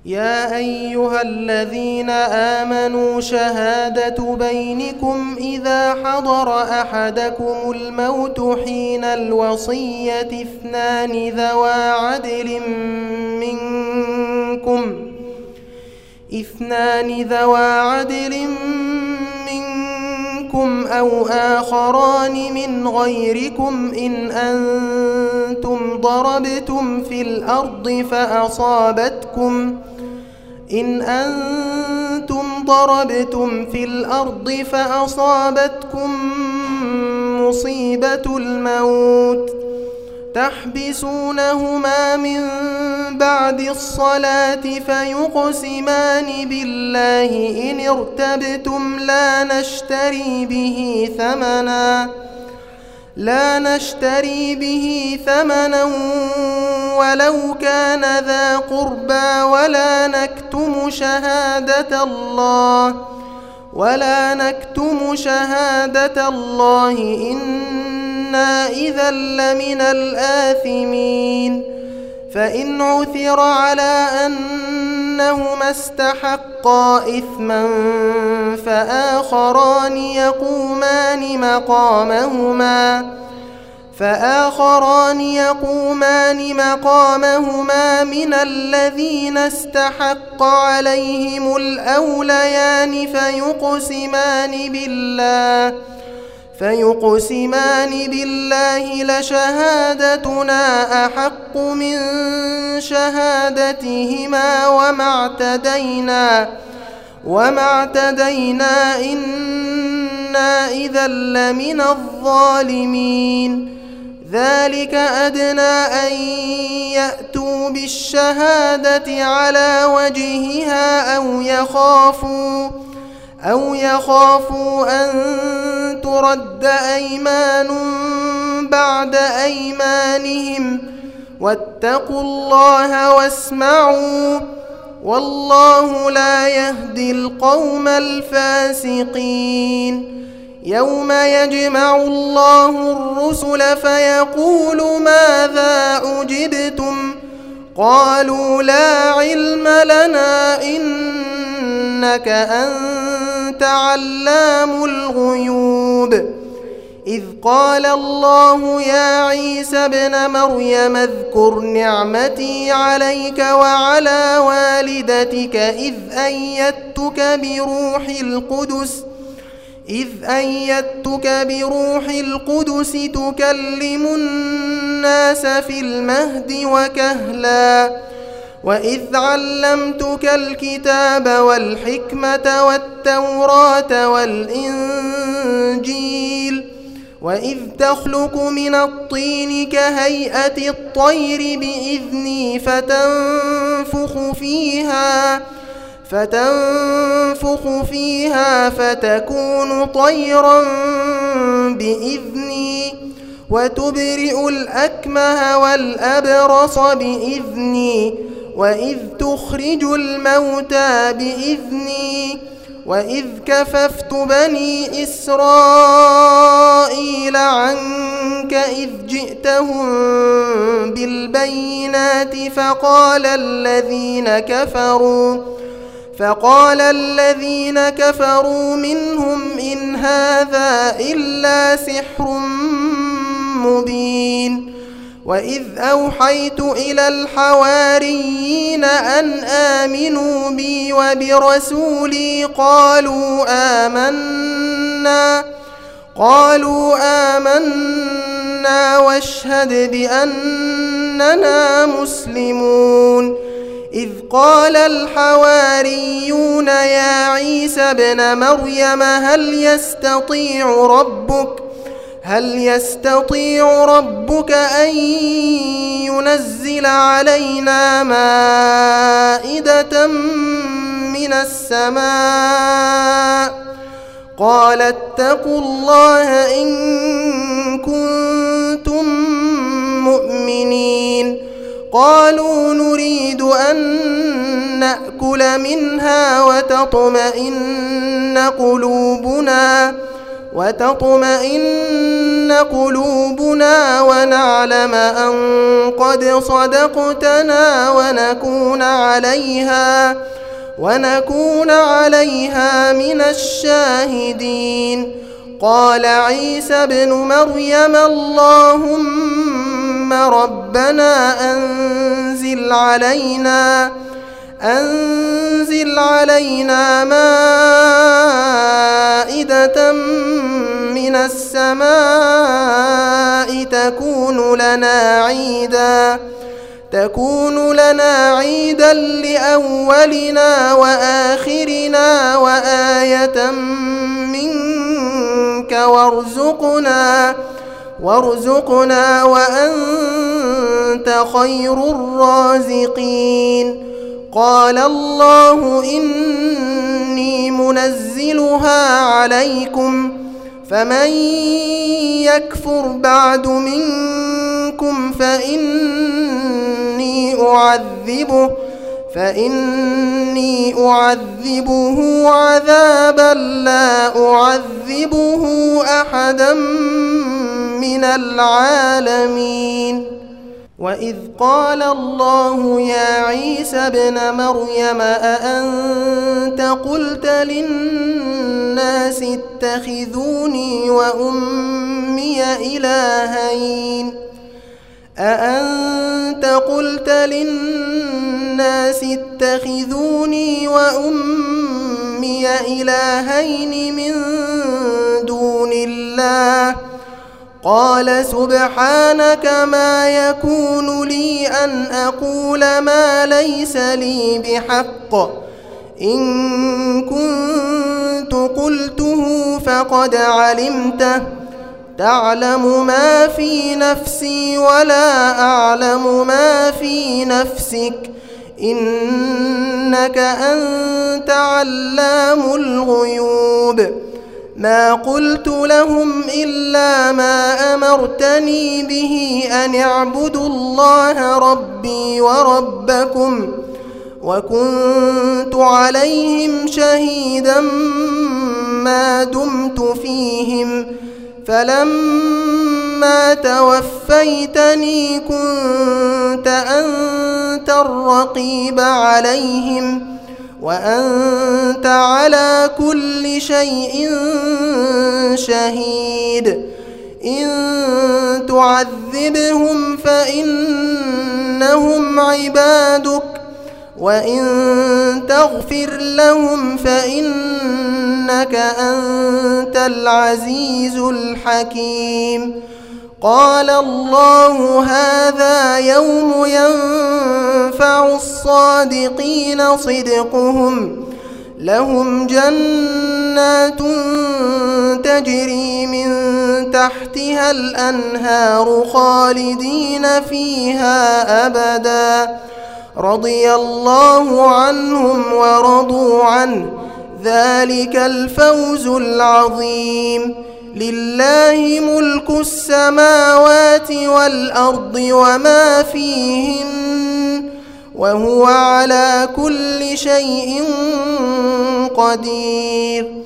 يا أيها الذين آمنوا شهادة بينكم إذا حضر أحدكم الموت حين الوصية اثنان ذوى عدل منكم أو آخران من غيركم إن أنتم ضربتم في الأرض فأصابتكم مصيبة الموت تحبسونهما من بعد الصلاة فيقسمان بالله إن ارتبتم لا نشتري به ثمنا ولو كان ذا قربى ولا نكتم شهادة الله إنا إذا لمن الآثمين فإن عثر على أنهما استحقا إثما فآخران يقومان مقامهما من الذين استحق عليهم الأوليان فيقسمان بالله لشهادتنا أحق من شهادتهما وما اعتدينا إنا إذا لمن الظالمين ذلك أدنى أن يأتوا بالشهادة على وجهها أو يخافوا أن ترد أيمان بعد أيمانهم واتقوا الله واسمعوا والله لا يهدي القوم الفاسقين يوم يجمع الله الرسل فيقول ماذا أجبتم قالوا لا علم لنا إنك أنت علام الغيوب إذ قال الله يا عيسى ابن مريم اذكر نعمتي عليك وعلى والدتك إذ أيدتك بروح القدس تكلم الناس في المهد وكهلا وإذ علمتك الكتاب والحكمة والتوراة والإنجيل وإذ تخلق من الطين كهيئة الطير بإذني فتنفخ فيها فتكون طيرا بإذني وتبرئ الأكمه والأبرص بإذني وإذ تخرج الموتى بإذني وإذ كففت بني إسرائيل عنك إذ جئتهم بالبينات فقال الذين كفروا منهم إن هذا إلا سحر مبين وإذ أوحيت إلى الحواريين أن آمنوا بي وبرسولي قالوا آمنا واشهد بأننا مسلمون إذ قال الحواريون يا عيسى ابن مريم هل يستطيع ربك أن ينزل علينا مائدة من السماء قال اتقوا الله إن كنتم مؤمنين قالوا نريد أن نأكل منها وتطمئن قلوبنا وتطمئن قلوبنا ونعلم أن قد صدقتنا ونكون عليها من الشاهدين. قال عيسى ابن مريم اللهم ربنا أنزل علينا مائدة من السماء تكون لنا عيدا لأولنا وآخرنا وآية منك وارزقنا وأنت خير الرازقين. قال الله إني منزلها عليكم فمن يكفر بعد منكم فإني أعذبه عذابا لا أعذبه أحدا من العالمين. وإذ قال الله يا عيسى ابن مريم أأنت قلت للناس اتخذوني وأمي إلهين من دون الله؟ قال سبحانك ما يكون لي أن أقول ما ليس لي بحق، إن كنت قلته فقد علمته، تعلم ما في نفسي ولا أعلم ما في نفسك، إنك أنت علام الغيوب. ما قلت لهم إلا ما أمرتني به أن اعبدوا الله ربي وربكم، وكنت عليهم شهيدا ما دمت فيهم، فلما توفيتني كنت أنت الرقيب عليهم، وأنت على كل شيء شهيد. إن تعذبهم فإنهم عبادك، وإن تغفر لهم فإنك أنت العزيز الحكيم. قال الله هذا يوم ينفع الصادقين صدقهم، لهم جنات تجري من تحتها الأنهار خالدين فيها أبدا، رضي الله عنهم ورضوا عنه، ذلك الفوز العظيم. لله ملك السماوات والأرض وما فيهن، وهو على كل شيء قدير.